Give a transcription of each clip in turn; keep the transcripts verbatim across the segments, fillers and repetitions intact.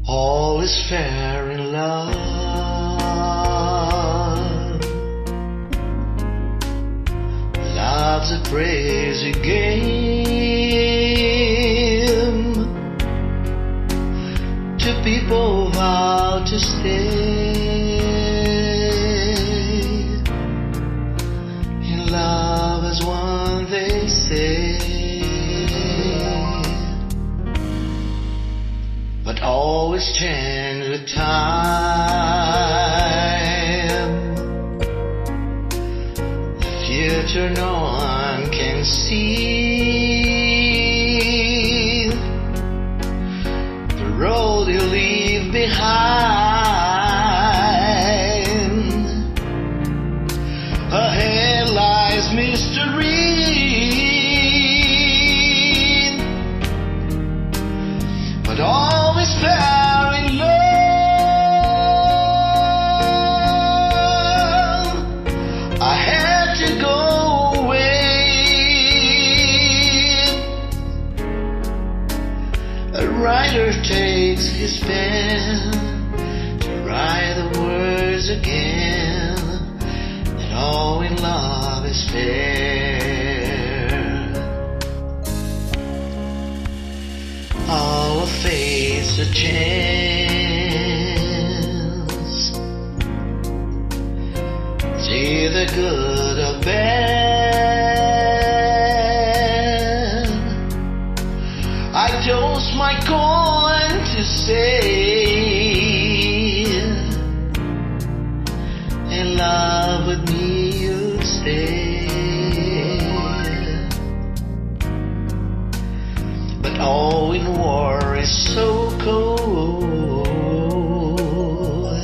All is fair in love. Love's a crazy game. Two people vow to stay in love as one, they say. But always change with time. The future no one can see. The road you leave behind. Ahead lies mystery. But always fair in love. I had to go away. A writer takes his pen to write the words again, that all in love is fair. All face a chance. It's either good or bad. I toss my coin to say, in love with me you'll stay. But all in war is so cold.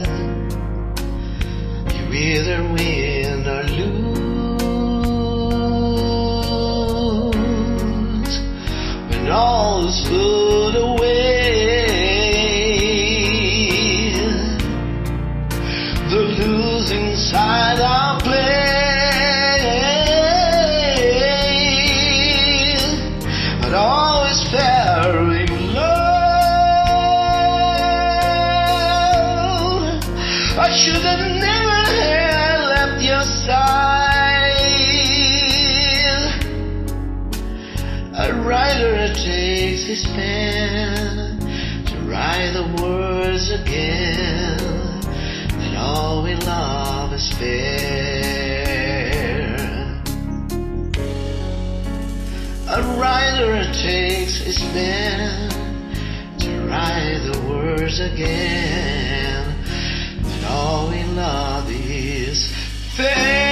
You either win or lose. When all is put away, the losing side I'll play. But always fair in love. I should have never have left your side. A writer takes his pen to write the words again, that all we love is fair. A writer takes his pen to write the words again, but all we love is fair.